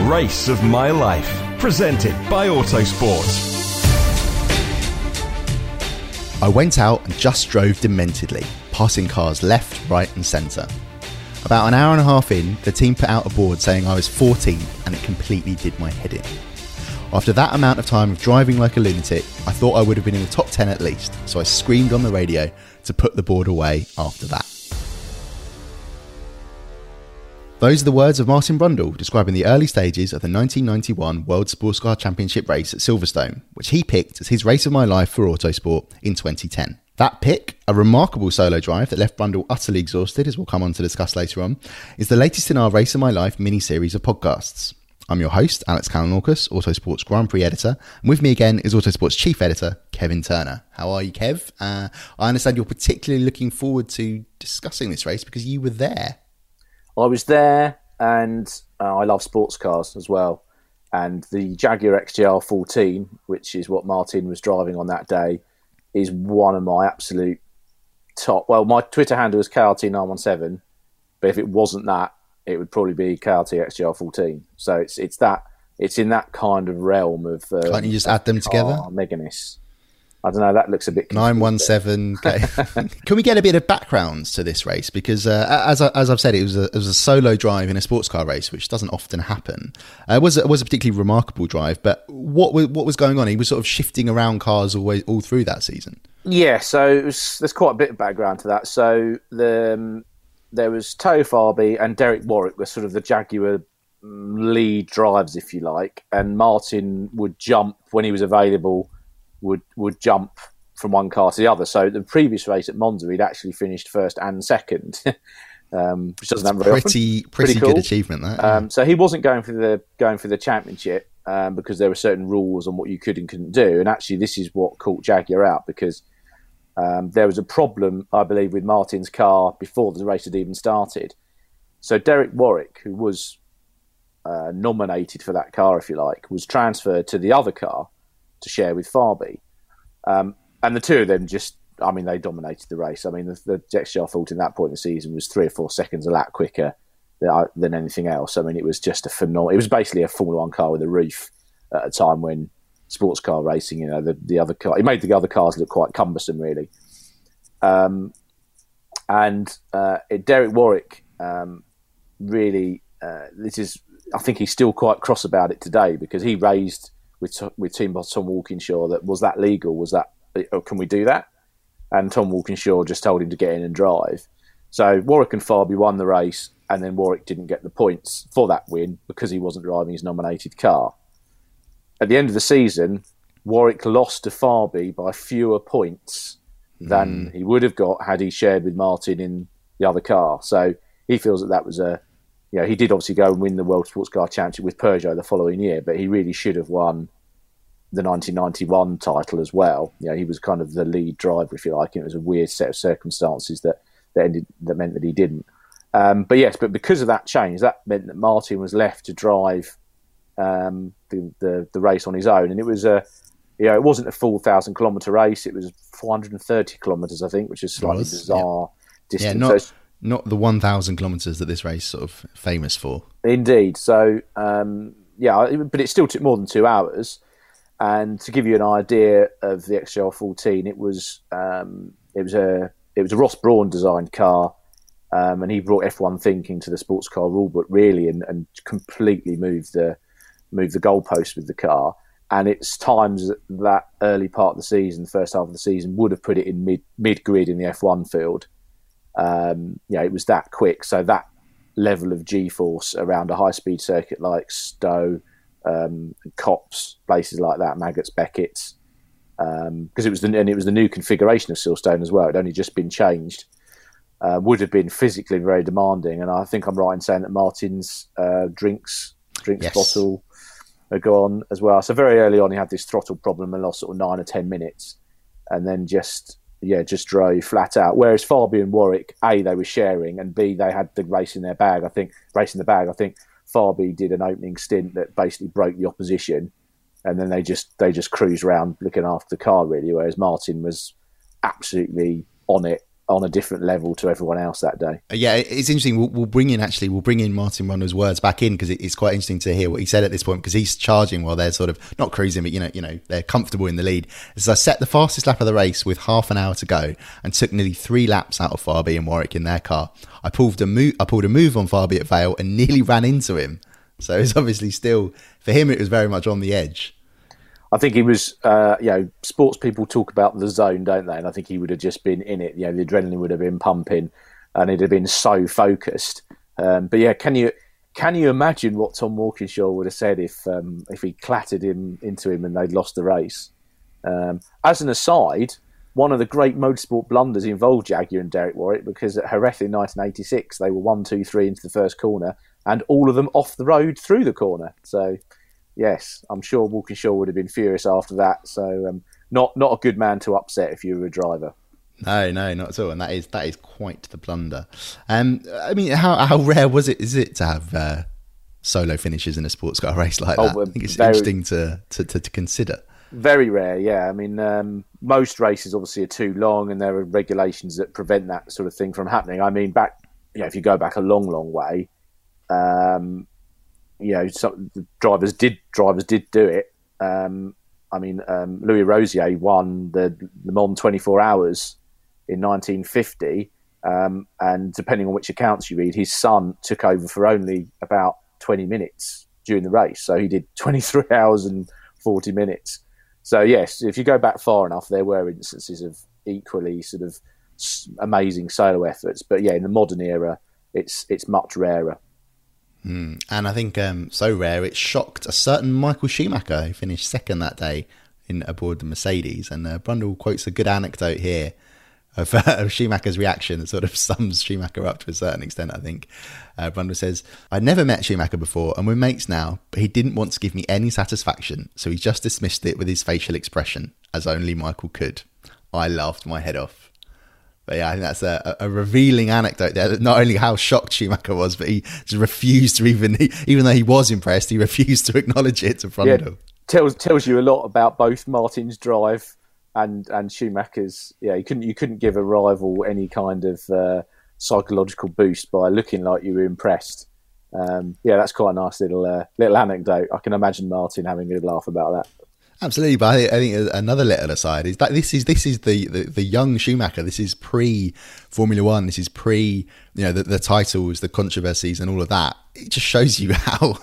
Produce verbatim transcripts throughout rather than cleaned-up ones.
Race of My Life, presented by Autosport. I went out and just drove dementedly, passing cars left, right and centre. About an hour and a half in, the team put out a board saying I was fourteenth, and it completely did my head in. After that amount of time of driving like a lunatic, I thought I would have been in the top ten at least, so I screamed on the radio to put the board away after that. Those are the words of Martin Brundle describing the early stages of the nineteen ninety-one World Sports Car Championship race at Silverstone, which he picked as his race of my life for Autosport in twenty ten. That pick, a remarkable solo drive that left Brundle utterly exhausted, as we'll come on to discuss later on, is the latest in our Race of My Life mini-series of podcasts. I'm your host, Alex Callan-Orcus, Autosport's Grand Prix editor, and with me again is Autosport's chief editor, Kevin Turner. How are you, Kev? Uh, I understand you're particularly looking forward to discussing this race because you were there. I was there, and uh, I love sports cars as well. And the Jaguar X J R fourteen, which is what Martin was driving on that day, is one of my absolute top. Well, my Twitter handle is K R T nine one seven, but if it wasn't that, it would probably be K R T X J R fourteen. So it's it's that it's in that kind of realm of. Um, Can't you just add them together? Meganess. I don't know, that looks a bit nine one seven. Okay. Can we get a bit of background to this race? Because uh, as, I, as I've said, it was, a, it was a solo drive in a sports car race, which doesn't often happen. Uh, it, was, it was a particularly remarkable drive, but what was, what was going on? He was sort of shifting around cars all, all through that season. Yeah, so it was, there's quite a bit of background to that. So the, um, there was Toe Farby and Derek Warwick were sort of the Jaguar lead drives, if you like, and Martin would jump when he was available, would would jump from one car to the other. So the previous race at Monza, he'd actually finished first and second, um, which doesn't happen very pretty, often. Pretty, pretty cool. good achievement, that. Yeah. Um, so he wasn't going for the going for the championship um, because there were certain rules on what you could and couldn't do. And actually, this is what caught Jaguar out because um, there was a problem, I believe, with Martin's car before the race had even started. So Derek Warwick, who was uh, nominated for that car, if you like, was transferred to the other car to share with Farby. Um, and the two of them just, I mean, they dominated the race. I mean, the, the X J R fourteen at that point in the season was three or four seconds a lap quicker than, than anything else. I mean, it was just a phenomenal, it was basically a Formula One car with a roof at a time when sports car racing, you know, the, the other car, it made the other cars look quite cumbersome, really. Um, and uh, it, Derek Warwick um, really, uh, this is, I think he's still quite cross about it today because he raised with with team boss Tom Walkinshaw that was that legal, was that, oh, can we do that? And Tom Walkinshaw just told him to get in and drive. So Warwick and Farby won the race, and then Warwick didn't get the points for that win because he wasn't driving his nominated car. At the end of the season, Warwick lost to Farby by fewer points than mm. he would have got had he shared with Martin in the other car. So he feels that that was a, you know, he did obviously go and win the World Sports Car Championship with Peugeot the following year, but he really should have won the nineteen ninety-one title as well. You know, he was kind of the lead driver, if you like, and it was a weird set of circumstances that that, ended, that meant that he didn't. Um, but yes, but because of that change, that meant that Martin was left to drive um, the, the the race on his own, and it was a, you know, it wasn't a full thousand kilometre race. It was four hundred thirty kilometres, I think, which is slightly was, bizarre yeah. distance. Yeah, not, so not the one thousand kilometres that this race sort of famous for. Indeed. So, um, yeah, but it still took more than two hours. And to give you an idea of the X J R fourteen, it was um, it was a it was a Ross Brawn designed car, um, and he brought F one thinking to the sports car rulebook really, and, and completely moved the moved the goalpost with the car. And it's times that early part of the season, the first half of the season, would have put it in mid mid grid in the F one field. Um, yeah, it was that quick. So that level of G-force around a high speed circuit like Stowe, um, Copse, places like that, Maggots, Beckett's, because um, it was the and it was the new configuration of Silverstone as well. It had only just been changed. Uh, would have been physically very demanding, and I think I'm right in saying that Martin's uh, drinks drinks yes. bottle had gone as well. So very early on, he had this throttle problem and lost sort of nine or ten minutes, and then just yeah just drove flat out. Whereas Farby and Warwick, A, they were sharing, and B, they had the race in their bag. I think race in the bag. I think Farby did an opening stint that basically broke the opposition, and then they just they just cruised around looking after the car really. Whereas Martin was absolutely on it on a different level to everyone else that day. Yeah, it's interesting. We'll, we'll bring in actually, we'll bring in Martin Brundle's words back in because it, it's quite interesting to hear what he said at this point because he's charging while they're sort of not cruising, but you know, you know, they're comfortable in the lead. As I set the fastest lap of the race with half an hour to go and took nearly three laps out of Farby and Warwick in their car. I pulled a move, I pulled a move on Farby at Vale and nearly ran into him. So it's obviously still for him. It was very much on the edge. I think he was, uh, you know, sports people talk about the zone, don't they? And I think he would have just been in it. You know, the adrenaline would have been pumping and he'd have been so focused. Um, but yeah, can you can you imagine what Tom Walkinshaw would have said if um, if he clattered him into him and they'd lost the race? Um, as an aside, one of the great motorsport blunders involved Jaguar and Derek Warwick because at Jerez in nineteen eighty-six, they were one, two, three into the first corner and all of them off the road through the corner. So... yes, I'm sure Walkinshaw would have been furious after that. So, um, not not a good man to upset if you were a driver. No, no, not at all. And that is that is quite the blunder. Um, I mean, how how rare was it? Is it to have uh, solo finishes in a sports car race like that? Oh, I think it's very, interesting to, to, to, to consider. Very rare, yeah. I mean, um, most races obviously are too long, and there are regulations that prevent that sort of thing from happening. I mean, back, you know, if you go back a long, long way. Um, You know, some drivers did drivers did do it. Um, I mean, um, Louis Rosier won the Le Mans twenty-four hours in nineteen fifty, um, and depending on which accounts you read, his son took over for only about twenty minutes during the race. So he did twenty-three hours and forty minutes. So yes, if you go back far enough, there were instances of equally sort of amazing solo efforts. But yeah, in the modern era, it's it's much rarer. Mm. And I think um, so rare it shocked a certain Michael Schumacher who finished second that day in aboard the Mercedes. And uh, Brundle quotes a good anecdote here of, uh, of Schumacher's reaction that sort of sums Schumacher up to a certain extent, I think. Uh, Brundle says, "I'd never met Schumacher before and we're mates now, but he didn't want to give me any satisfaction, so he just dismissed it with his facial expression, as only Michael could. I laughed my head off." But yeah, I think that's a, a revealing anecdote there. That not only how shocked Schumacher was, but he just refused to even, even though he was impressed, he refused to acknowledge it to Brundle. Yeah, tells tells you a lot about both Martin's drive and and Schumacher's. Yeah, you couldn't you couldn't give a rival any kind of uh, psychological boost by looking like you were impressed. Um, yeah, that's quite a nice little uh, little anecdote. I can imagine Martin having a good laugh about that. Absolutely, but I think, I think another little aside is that this is this is the, the, the young Schumacher. This is pre Formula One. This is pre you know the, the titles, the controversies, and all of that. It just shows you how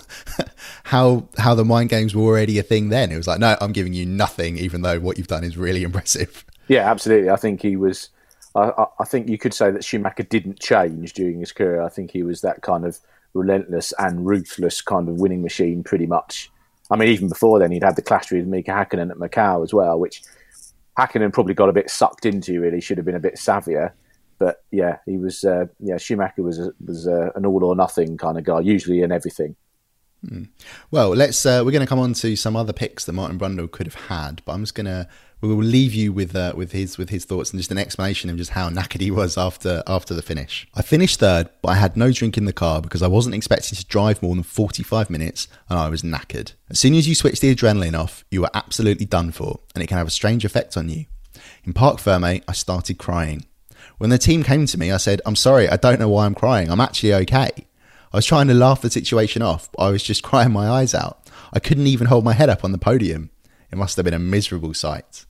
how how the mind games were already a thing then. It was like, no, I'm giving you nothing, even though what you've done is really impressive. Yeah, absolutely. I think he was. I, I think you could say that Schumacher didn't change during his career. I think he was that kind of relentless and ruthless kind of winning machine, pretty much. I mean, even before then, he'd had the clash with Mika Hakkinen at Macau as well, which Hakkinen probably got a bit sucked into, really. Should have been a bit savvier. But yeah, he was, uh, yeah, Schumacher was a, was a, an all or nothing kind of guy, usually in everything. Hmm. Well, let's, uh, we're going to come on to some other picks that Martin Brundle could have had, but I'm just going to, we will leave you with uh, with his with his thoughts and just an explanation of just how knackered he was after after the finish. "I finished third, but I had no drink in the car because I wasn't expecting to drive more than forty-five minutes and I was knackered. As soon as you switch the adrenaline off, you are absolutely done for and it can have a strange effect on you. In Parc Ferme, I started crying. When the team came to me, I said, 'I'm sorry, I don't know why I'm crying. I'm actually okay.' I was trying to laugh the situation off, but I was just crying my eyes out. I couldn't even hold my head up on the podium. It must have been a miserable sight."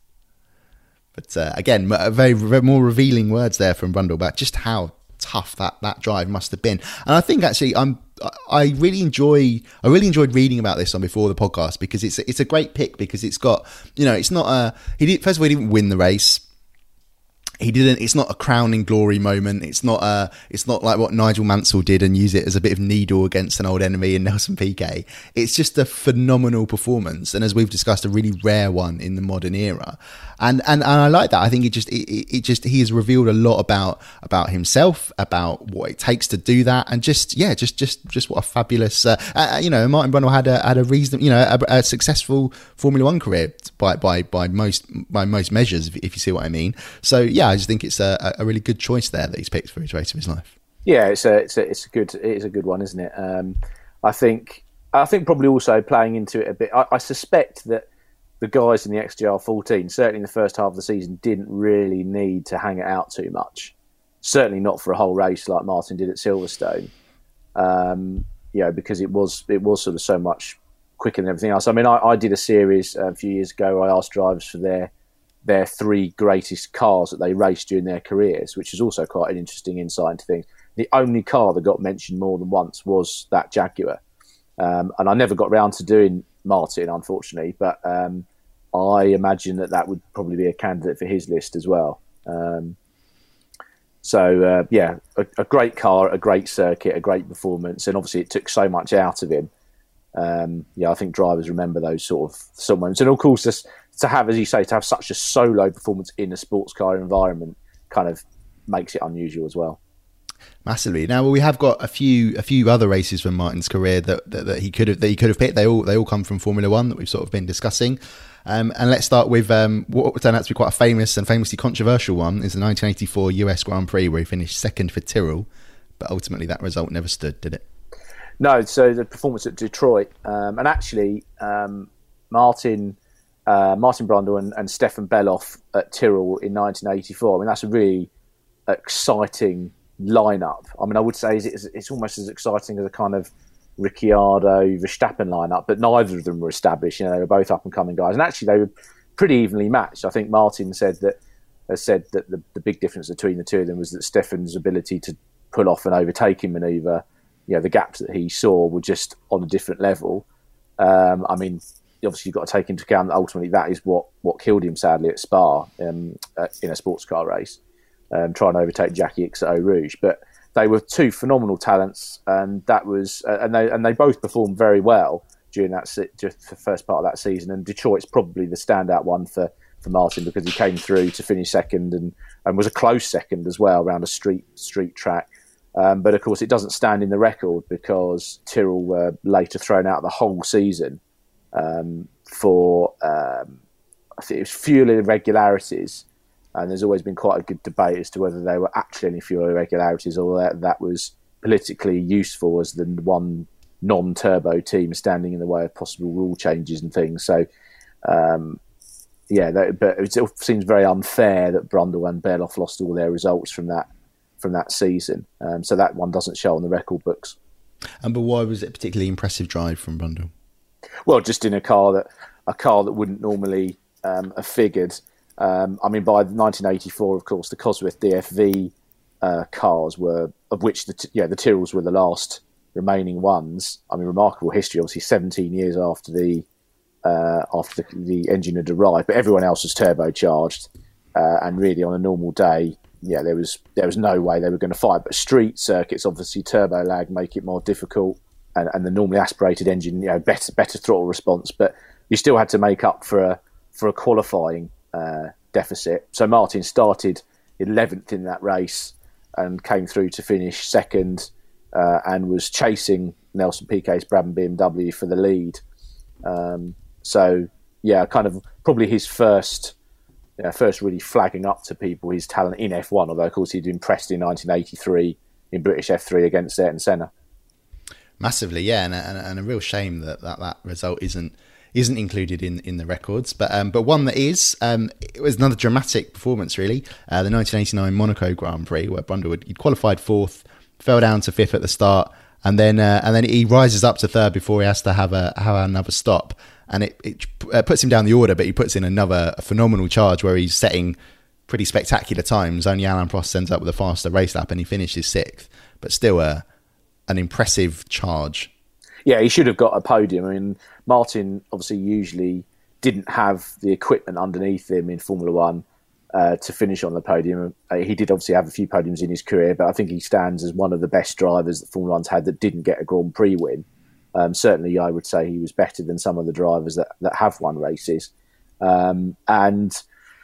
But uh, again, very, very more revealing words there from Brundle about just how tough that, that drive must have been. And I think actually, I'm I really enjoy I really enjoyed reading about this on Before the Podcast because it's it's a great pick because it's got you know it's not a he did first of all he didn't win the race. He didn't. It's not a crowning glory moment. It's not a. It's not like what Nigel Mansell did and use it as a bit of needle against an old enemy in Nelson Piquet. It's just a phenomenal performance, and as we've discussed, a really rare one in the modern era. And and, and I like that. I think it just it, it just he has revealed a lot about about himself, about what it takes to do that, and just yeah, just just just what a fabulous. Uh, uh, you know, Martin Brundle had a had a reason. You know, a, a successful Formula One career by by by most by most measures, if, if you see what I mean. So yeah. I just think it's a, a really good choice there that he's picked for his race of his life. Yeah, it's a it's a it's a good it is a good one, isn't it? Um, I think I think probably also playing into it a bit. I, I suspect that the guys in the X J R fourteen, certainly in the first half of the season, didn't really need to hang it out too much. certainly not for a whole race like Martin did at Silverstone. Um, you know, because it was it was sort of so much quicker than everything else. I mean, I, I did a series a few years ago. I asked drivers for their their three greatest cars that they raced during their careers, which is also quite an interesting insight into things. The only car that got mentioned more than once was that Jaguar. Um, and I never got round to doing Martin, unfortunately, but um, I imagine that that would probably be a candidate for his list as well. Um, so, uh, yeah, a, a great car, a great circuit, a great performance, and obviously it took so much out of him. Um, yeah, I think drivers remember those sort of some moments. And of course, this, to have, as you say, to have such a solo performance in a sports car environment kind of makes it unusual as well. Massively. Now, well, we have got a few a few other races from Martin's career that, that, that he could have that he could have picked. They all they all come from Formula One that we've sort of been discussing. Um, and let's start with um, what turned out to be quite a famous and famously controversial one. Is the nineteen eighty-four U S Grand Prix where he finished second for Tyrrell, but ultimately that result never stood, did it? No. So the performance at Detroit, um, and actually um, Martin uh, Martin Brundle and, and Stefan Beloff at Tyrrell in nineteen eighty-four. I mean, that's a really exciting lineup. I mean, I would say it's, it's almost as exciting as a kind of Ricciardo Verstappen lineup, but neither of them were established. You know, they were both up and coming guys, and actually they were pretty evenly matched. I think Martin said that has said that the, the big difference between the two of them was that Stefan's ability to pull off an overtaking manoeuvre, you know, the gaps that he saw were just on a different level. Um, I mean, obviously you've got to take into account that ultimately that is what what killed him sadly at Spa um, uh, in a sports car race. Um, trying to overtake Jackie Ickx at Eau Rouge, but they were two phenomenal talents, and that was uh, and they and they both performed very well during that se- just the first part of that season. And Detroit's probably the standout one for, for Martin because he came through to finish second and, and was a close second as well around a street street track. Um, but of course, it doesn't stand in the record because Tyrrell were later thrown out the whole season um, for um, I think it was fuel irregularities. And there's always been quite a good debate as to whether they were actually any fuel irregularities or that, that was politically useful as the one non-turbo team standing in the way of possible rule changes and things. So, um, yeah, that, but it seems very unfair that Brundle and Beloff lost all their results from that from that season. Um, so that one doesn't show on the record books. And but why was it a particularly impressive drive from Brundle? Well, just in a car that a car that wouldn't normally um, have figured. Um, I mean, by nineteen eighty-four, of course, the Cosworth D F V uh, cars were, of which the yeah the Tyrrells were the last remaining ones. I mean, remarkable history. Obviously, seventeen years after the uh, after the, the engine had arrived, but everyone else was turbocharged. Uh, and really, on a normal day, yeah, there was there was no way they were going to fight. But street circuits, obviously, turbo lag make it more difficult, and, and the normally aspirated engine, you know, better better throttle response. But you still had to make up for a for a qualifying Uh, deficit. So Martin started eleventh in that race and came through to finish second uh, and was chasing Nelson Piquet's Brabham B M W for the lead. Um, so yeah, kind of probably his first you know, first really flagging up to people his talent in F one, although of course he'd impressed in nineteen eighty-three in British F three against Ayrton Senna. Massively, yeah, and, and, and a real shame that that, that result isn't isn't included in, in the records, but um, but one that is. Um, it was another dramatic performance, really. Uh, the nineteen eighty-nine Monaco Grand Prix, where Brundle had, he'd qualified fourth, fell down to fifth at the start, and then uh, and then he rises up to third before he has to have a have another stop, and it, it uh, puts him down the order, but he puts in another phenomenal charge where he's setting pretty spectacular times. Only Alain Prost ends up with a faster race lap, and he finishes sixth, but still a an impressive charge. Yeah, he should have got a podium. I mean, Martin obviously usually didn't have the equipment underneath him in Formula One uh, to finish on the podium. Uh, he did obviously have a few podiums in his career, but I think he stands as one of the best drivers that Formula One's had that didn't get a Grand Prix win. Um, certainly, I would say he was better than some of the drivers that, that have won races. Um, and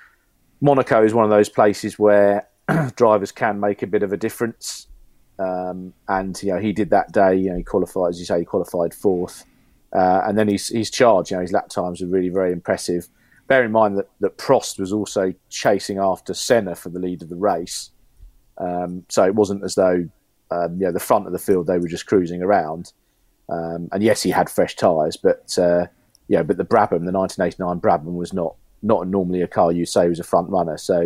Monaco is one of those places where drivers can make a bit of a difference. Um, and you know he did that day. You know he qualified, as you say, he qualified fourth, uh, and then his his charge. You know his lap times were really very impressive. Bear in mind that, that Prost was also chasing after Senna for the lead of the race, um, so it wasn't as though um, you know the front of the field they were just cruising around. Um, and yes, he had fresh tyres, but uh, yeah, but the Brabham, the nineteen eighty-nine Brabham, was not not normally a car you say was a front runner. So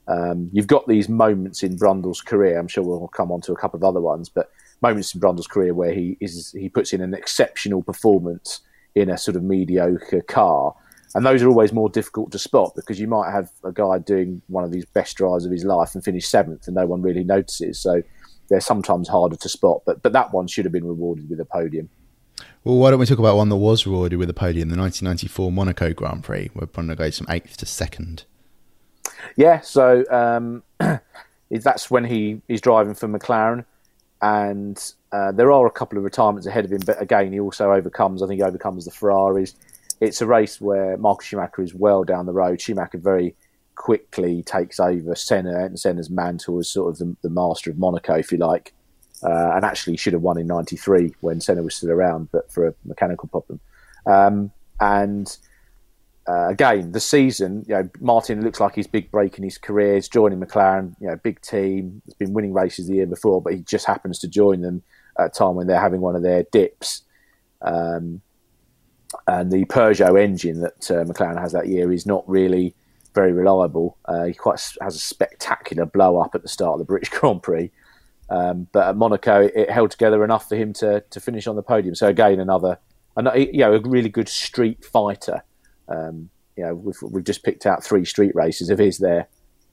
Um, you've got these moments in Brundle's career. I'm sure we'll come on to a couple of other ones, but moments in Brundle's career where he is he puts in an exceptional performance in a sort of mediocre car. And those are always more difficult to spot because you might have a guy doing one of these best drives of his life and finish seventh and no one really notices. So they're sometimes harder to spot. But but that one should have been rewarded with a podium. Well, why don't we talk about one that was rewarded with a podium, the nineteen ninety-four Monaco Grand Prix, where Brundle goes from eighth to second. Yeah, so um, that's when he, he's driving for McLaren. And uh, there are a couple of retirements ahead of him. But again, he also overcomes, I think he overcomes the Ferraris. It's a race where Michael Schumacher is well down the road. Schumacher very quickly takes over Senna and Senna's mantle as sort of the, the master of Monaco, if you like. Uh, and actually should have won in ninety-three when Senna was still around, but for a mechanical problem. Um, and uh, again, the season, you know, Martin looks like his big break in his career. He's joining McLaren, you know, big team. He's been winning races the year before, but he just happens to join them at a time when they're having one of their dips. Um, and the Peugeot engine that uh, McLaren has that year is not really very reliable. Uh, he quite has a spectacular blow up at the start of the British Grand Prix. Um, but at Monaco, it, it held together enough for him to to finish on the podium. So again, another, another you know, a really good street fighter. Um, you know, we've we've just picked out three street races of his there.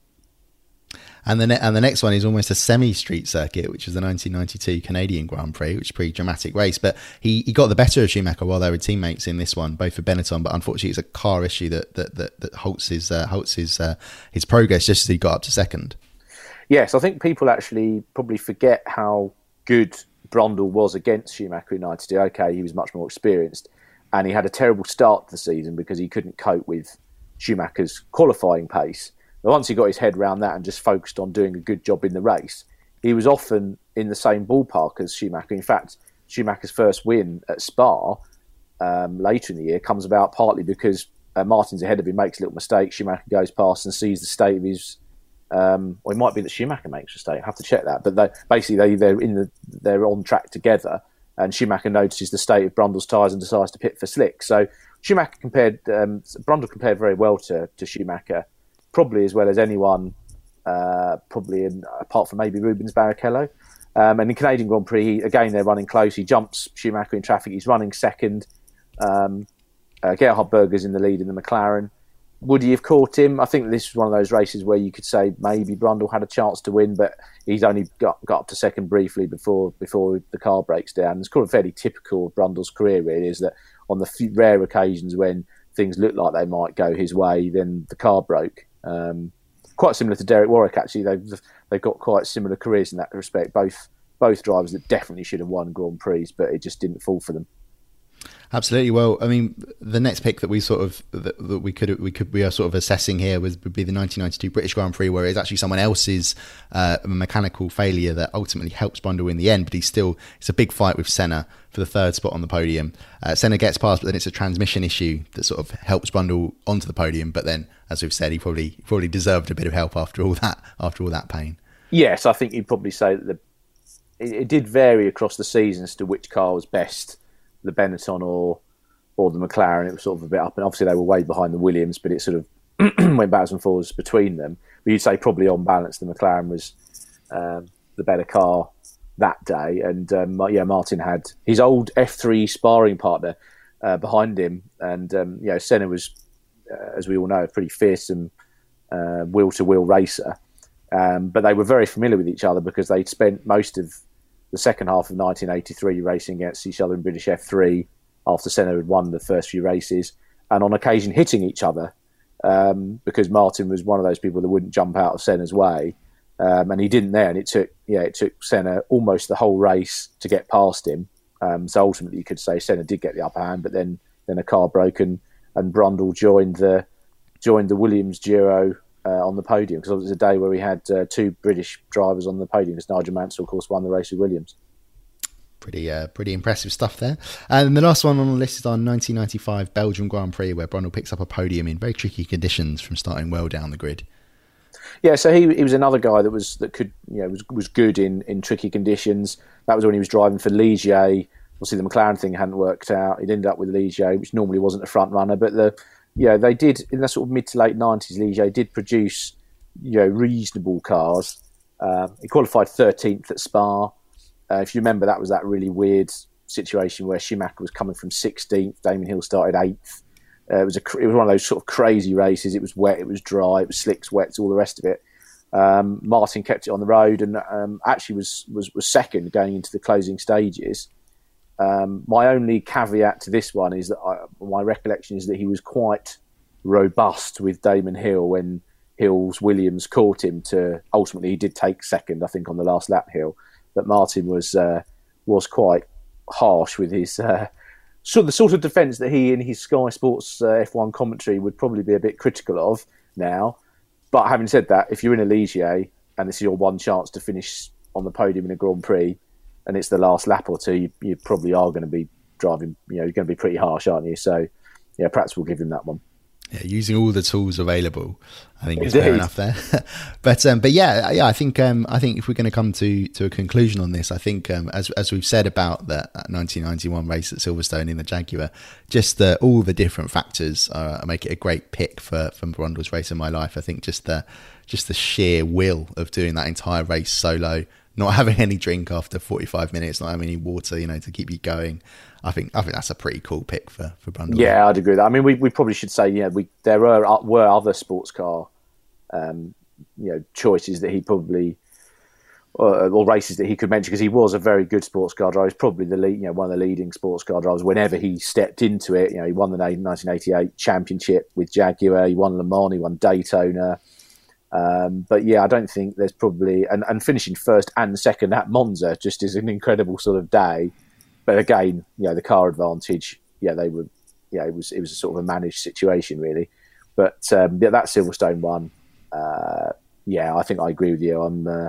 And the ne- and the next one is almost a semi-street circuit, which is the nineteen ninety-two Canadian Grand Prix, which is a pretty dramatic race. But he, he got the better of Schumacher while they were teammates in this one, both for Benetton. But unfortunately, it's a car issue that that that, that halts his uh, halts his uh, his progress just as he got up to second. Yes, I think people actually probably forget how good Brundle was against Schumacher in ninety-two. Okay, he was much more experienced, and he had a terrible start to the season because he couldn't cope with Schumacher's qualifying pace. But once he got his head around that and just focused on doing a good job in the race, he was often in the same ballpark as Schumacher. In fact, Schumacher's first win at Spa um, later in the year comes about partly because uh, Martin's ahead of him, makes a little mistake. Schumacher goes past and sees the state of his. Um, or it might be that Schumacher makes a mistake. I have to check that. But they, basically, they, they're in the they're on track together, and Schumacher notices the state of Brundle's tyres and decides to pit for slick. So Schumacher compared um, Brundle compared very well to, to Schumacher. Probably as well as anyone, uh, probably in, apart from maybe Rubens Barrichello. Um, and in Canadian Grand Prix, he, again, they're running close. He jumps Schumacher in traffic. He's running second. Um, uh, Gerhard Berger's in the lead in the McLaren. Would he have caught him? I think this was one of those races where you could say maybe Brundle had a chance to win, but he's only got, got up to second briefly before before the car breaks down. It's kind of fairly typical of Brundle's career, really, is that on the few rare occasions when things look like they might go his way, then the car broke. Um, quite similar to Derek Warwick, actually. They've they've got quite similar careers in that respect. Both both drivers that definitely should have won Grand Prix, but it just didn't fall for them. Absolutely. Well, I mean, the next pick that we sort of that, that we could we could we are sort of assessing here was would be the nineteen ninety-two British Grand Prix, where it's actually someone else's uh, mechanical failure that ultimately helps Brundle in the end. But he's still it's a big fight with Senna for the third spot on the podium. Uh, Senna gets past, but then it's a transmission issue that sort of helps Brundle onto the podium. But then, as we've said, he probably probably deserved a bit of help after all that after all that pain. Yes, I think you'd probably say that the, it, it did vary across the season as to which car was best. The Benetton or or the McLaren. It was sort of a bit up, and obviously they were way behind the Williams, but it sort of went backwards and forwards between them. But you'd say probably on balance the McLaren was um, the better car that day, and um, yeah, Martin had his old F three sparring partner uh, behind him, and um, you know, Senna was, uh, as we all know, a pretty fearsome uh, wheel-to-wheel racer, um, but they were very familiar with each other because they'd spent most of the second half of nineteen eighty-three racing against each other in British F three after Senna had won the first few races, and on occasion hitting each other um, because Martin was one of those people that wouldn't jump out of Senna's way, um, and he didn't there, and it took yeah it took Senna almost the whole race to get past him. Um, so ultimately, you could say Senna did get the upper hand, but then then a car broke and, and Brundle joined the joined the Williams duo Uh, on the podium, because it was a day where we had uh, two British drivers on the podium, because Nigel Mansell, of course, won the race with Williams. Pretty uh, pretty impressive stuff there. And the last one on the list is our nineteen ninety-five Belgium Grand Prix, where Brundle picks up a podium in very tricky conditions from starting well down the grid. Yeah, so he he was another guy that was that could you know was was good in, in tricky conditions. That was when he was driving for Ligier. Obviously, the McLaren thing hadn't worked out. He'd ended up with Ligier, which normally wasn't a front runner, but the Yeah, they did in the sort of mid to late nineties. Ligier did produce you know, reasonable cars. Uh, he qualified thirteenth at Spa. Uh, if you remember, that was that really weird situation where Schumacher was coming from sixteenth, Damon Hill started eighth. Uh, it was a it was one of those sort of crazy races. It was wet, it was dry, it was slicks, wets, all the rest of it. Um, Martin kept it on the road and um, actually was, was was second going into the closing stages. Um, my only caveat to this one is that I, my recollection is that he was quite robust with Damon Hill when Hill's Williams caught him to ultimately he did take second, I think, on the last lap Hill. But Martin was uh, was quite harsh with his uh, sort of the sort of defence that he in his Sky Sports uh, F one commentary would probably be a bit critical of now. But having said that, if you're in a Ligier and this is your one chance to finish on the podium in a Grand Prix, and it's the last lap or two, you, you probably are going to be driving. You know, you're going to be pretty harsh, aren't you? So, yeah, perhaps we'll give him that one. Yeah, using all the tools available, I think is Indeed. fair enough there. but um, but yeah, yeah, I think um, I think if we're going to come to to a conclusion on this, I think um, as as we've said about that nineteen ninety-one race at Silverstone in the Jaguar, just the, all the different factors uh, make it a great pick for for Brundle's Race of My Life. I think just the just the sheer will of doing that entire race solo, not having any drink after forty-five minutes, not having any water, you know, to keep you going. I think I think that's a pretty cool pick for for Brundle. Yeah, I'd agree with that. I mean, we, we probably should say, yeah, we there were were other sports car, um, you know, choices that he probably or, or races that he could mention because he was a very good sports car driver. He's probably the lead, you know, one of the leading sports car drivers. Whenever he stepped into it, you know, he won the nineteen eighty-eight championship with Jaguar. He won Le Mans. He won Daytona. Um, but yeah, I don't think there's probably and, and finishing first and second at Monza just is an incredible sort of day. But again, you know, the car advantage, yeah, they were, yeah, it was it was a sort of a managed situation really. But um, yeah, that Silverstone one, uh, yeah, I think I agree with you. I'm uh,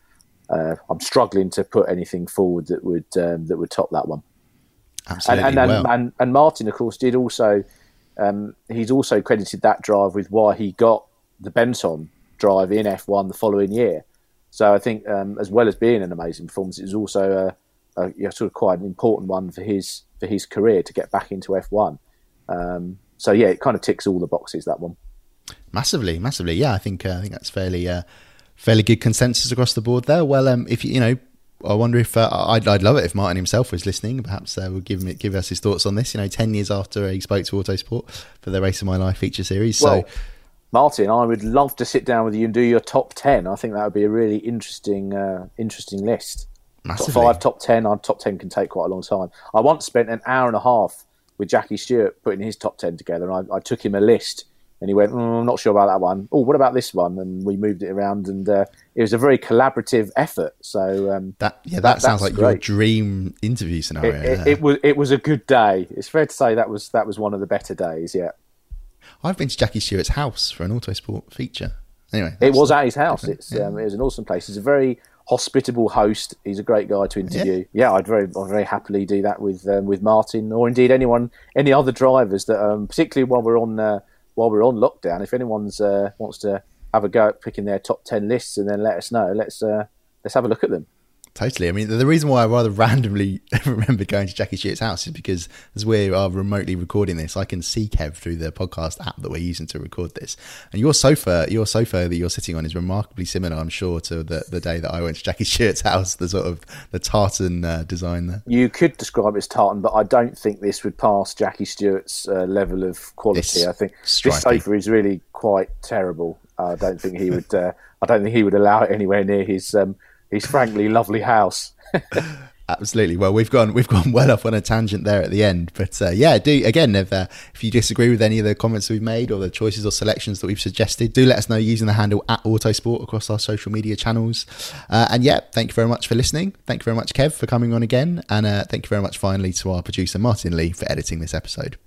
uh, I'm struggling to put anything forward that would um, that would top that one. Absolutely, and and, well. and, and and Martin, of course, did also. Um, he's also credited that drive with why he got the Benetton drive in F one the following year. So I think, um, as well as being an amazing performance, it was also a. Uh, yeah, sort of quite an important one for his for his career to get back into F one. Um, so yeah, it kind of ticks all the boxes, that one. Massively, massively. Yeah, I think uh, I think that's fairly uh, fairly good consensus across the board there. Well, um, if you you know, I wonder if uh, I'd I'd love it if Martin himself was listening. Perhaps uh, would give him give us his thoughts on this. You know, ten years after he spoke to Autosport for the Race of My Life feature series. So, well, Martin, I would love to sit down with you and do your top ten. I think that would be a really interesting uh, interesting list. Massively. Top five, top ten. Our top ten can take quite a long time. I once spent an hour and a half with Jackie Stewart putting his top ten together, and I, I took him a list, and he went, mm, "I'm not sure about that one. Oh, what about this one?" And we moved it around, and uh, it was a very collaborative effort. So um, that yeah, that, that sounds like great. Your dream interview scenario. It, it, it was it was a good day. It's fair to say that was that was one of the better days. Yeah, I've been to Jackie Stewart's house for an Autosport feature. Anyway, it was at his house. It's yeah. um, it was an awesome place. It's a very hospitable host. He's a great guy to interview. Yeah, yeah I'd very, I'd very happily do that with um, with Martin, or indeed anyone, any other drivers that, um, particularly while we're on uh, while we're on lockdown. If anyone's uh, wants to have a go at picking their top ten lists, and then let us know. Let's uh, let's have a look at them. Totally. I mean, the reason why I rather randomly remember going to Jackie Stewart's house is because as we are remotely recording this, I can see Kev through the podcast app that we're using to record this. And your sofa, your sofa that you're sitting on is remarkably similar, I'm sure, to the, the day that I went to Jackie Stewart's house, the sort of the tartan uh, design there. You could describe it as tartan, but I don't think this would pass Jackie Stewart's uh, level of quality. It's I think striking. This sofa is really quite terrible. Uh, I don't think he would. Uh, I don't think he would allow it anywhere near his. Um, His frankly lovely house. Absolutely. Well, we've gone we've gone well off on a tangent there at the end, but uh, yeah, do again if uh, if you disagree with any of the comments we've made or the choices or selections that we've suggested, do let us know using the handle at Autosport across our social media channels. Uh, and yeah, thank you very much for listening. Thank you very much, Kev, for coming on again, and uh, thank you very much finally to our producer Martin Lee for editing this episode.